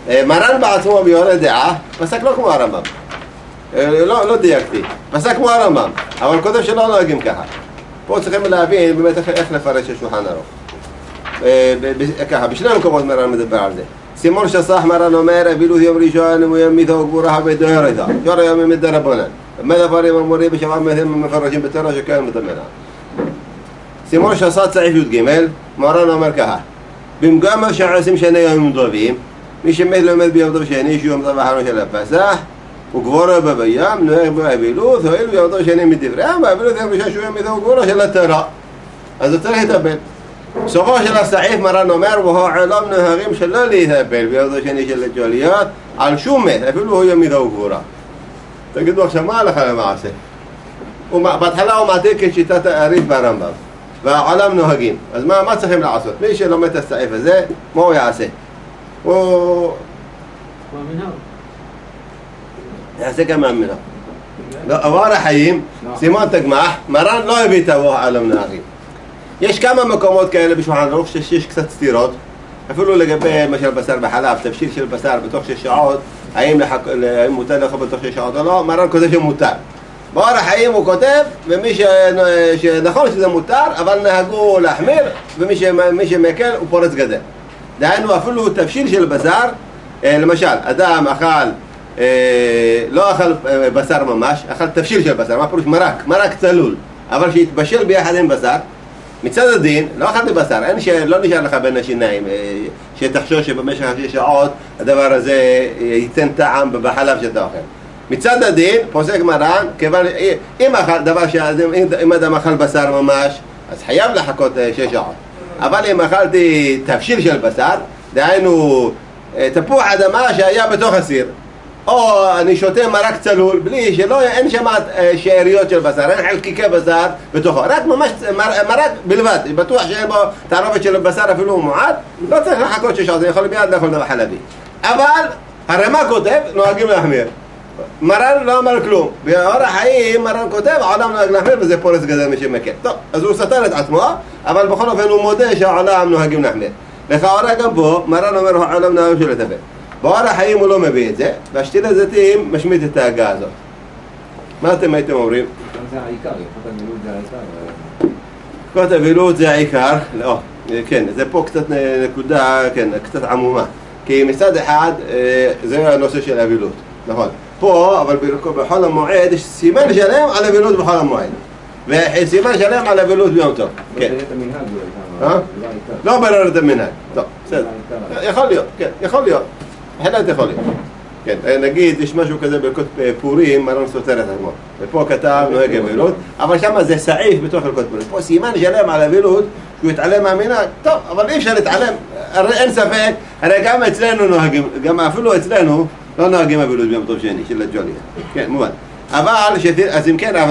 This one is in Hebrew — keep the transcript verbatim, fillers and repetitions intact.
מרן בעצמו ביורה דעה, פסק לא כמו הרמב"ם. לא, לא דייקתי. פסק כמו הרמב"ם, אבל כותב שלא נוהגים ככה. פה צריכים להבין באמת איך לפרש את שולחן ערוך. ככה, בשני המקומות מרן מדבר על זה. סימון שסח מרן אומר, אבילות יום ראשון ויום מיתו וגבורה בדויר איתה. שור היום מדרבנן. מה דברים אמורים בשבע מפרשים בתורה שכאן מדמנה. סימון שסח סעיף י"ג, מרן אומר ככה. במקום שעושים שני ימים טובים, מי שמת לומד ביום טוב שני, שהוא יום טוב אחרון של הפסח, וגבורה בבים, נוהג באבילות, הואיל יום טוב שני מדבריהם, באבילות יום ראשון שהוא יום מיתו וגבורה של התורה. אז הוא צריך להתאבל. בסופו של הסעיף מרן אומר, והוא עולם נוהגים שלא להתאבל ביום טוב שני של הג'וליות, על שום מת, אפילו הוא יום מיתו וגבורה. תגידו עכשיו, מה הלכה למעשה? בהתחלה הוא מעתיק כשיטת האריף והרמב"ם, והעולם נוהגים. אז מה, מה צריכים לעשות? מי שלומד את הסעיף הזה, מה הוא יעשה? הוא... יעשה גם מהמנהג. עבר החיים, סימן תגמח, מרן לא הביא את העולם נוהגים. יש כמה מקומות כאלה בשולחן ערוך שיש קצת סתירות, אפילו לגבי למשל בשר בחלב, תבשיל של בשר בתוך שש שעות, האם מותר לאכול בתוך שש שעות או לא, מרן כותב שמותר. באור החיים הוא כותב, ומי שנכון שזה מותר, אבל נהגו להחמיר, ומי שמקל הוא פורץ גדר. דהיינו אפילו תבשיל של בשר, למשל, אדם אכל, לא אכל בשר ממש, אכל תבשיל של בשר, מה פירוש? מרק, מרק צלול, אבל שהתבשל ביחד עם בשר, מצד הדין, לא אכלת בשר, אין ש... לא נשאר לך בין השיניים, שתחשוב שבמשך שש שעות הדבר הזה ייתן טעם בחלב שאתה אוכל. מצד הדין, פוסק מרן, כיוון, אם אכל דבר שאדם, אם אדם אכל בשר ממש, אז חייב לחכות שש שעות. אבל אם אכלתי תבשיל של בשר, דהיינו תפוח אדמה שהיה בתוך הסיר, או אני שותה מרק צלול, בלי שלא, אין שם שאריות של בשר, אין חלקיקי בשר בתוכו, רק ממש מרק בלבד, בטוח שאין בו תערובת של בשר אפילו מועט, לא צריך לחכות שש שעות, זה יכול מיד לאכול דבר חלבי. אבל הרמ"א כותב, נוהגים להחמיר. מרן לא אמר כלום. באור החיים מרן כותב, העולם נוהג להחמיר וזה פורץ גדר מי שמקל. טוב, אז הוא סתר את עצמו, אבל בכל אופן הוא מודה שהעולם נוהגים להחמיר. לכאורה גם פה, מרן אומר העולם נוהג שלא לטפל. באור החיים הוא לא מביא את זה, והשתיל הזיתים משמיט את ההגה הזאת. מה אתם הייתם אומרים? זה העיקר, יכולת אבילות זה העיקר. יכולת אבילות זה העיקר, לא, כן, זה פה קצת נקודה, כן, קצת עמומה. כי מצד אחד, זה הנושא של אבילות, נכון. פה, אבל בחול המועד, יש סימן שלם על אבילות בחול המועד. וסימן שלם על אבילות ביום טוב. לא ברר את המנהג אולי. לא ברר את המנהג. טוב, בסדר. יכול להיות, כן, יכול להיות. בהחלט יכול להיות. כן, נגיד, יש משהו כזה בלקות פורים, מרן סותר את עצמו. ופה כתב נוהג אבילות, אבל שם זה סעיף בתוך הלקות פורים. פה סימן שלם על אבילות, שהוא יתעלם מהמנהג. טוב, אבל אי אפשר להתעלם. אין ספק, הרי גם אצלנו נוהגים, גם אפילו אצלנו, לא נוהגים אבילות ביום טוב שני של הג'וליה. כן, מובן. אבל, אז אם כן,